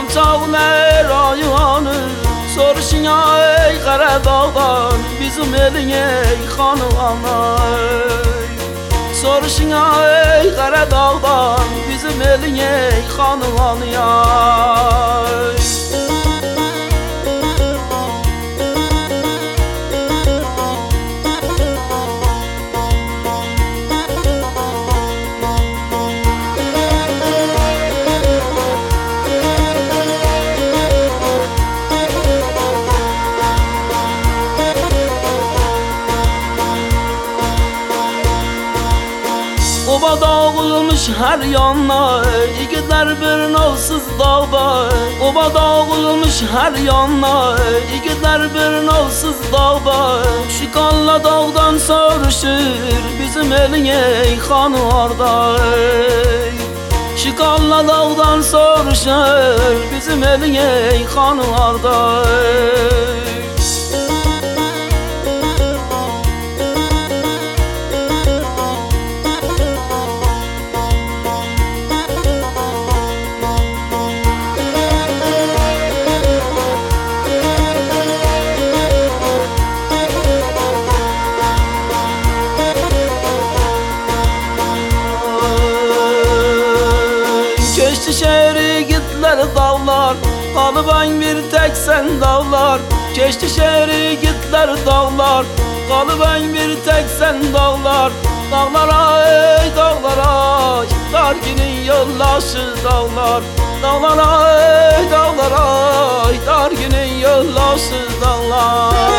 çağlar ayağını soruşun ey Qaradağdan bizim elin ey xanıvanay. Soruşun ey Qaradağdan bizim elin ey xanıvanay. Oba dağılmış her yanına, İgidler bir nalsız dağda. Oba dağılmış her yanına, İgidler bir nalsız dağda. Şu kanla dağdan soruşur bizim elin ey xanı orada. Şu kanla dağdan soruşur bizim elin ey xanı orada. Keçti şehri gittiler dağlar, kalıban bir tek sen dağlar. Keçti şehri gittiler dağlar, kalıban bir tek sen dağlar. Dağlara ey dağlara, dar günün yollaşı dağlar. Dağlara ey dağlara, dar günün yollaşı dağlar.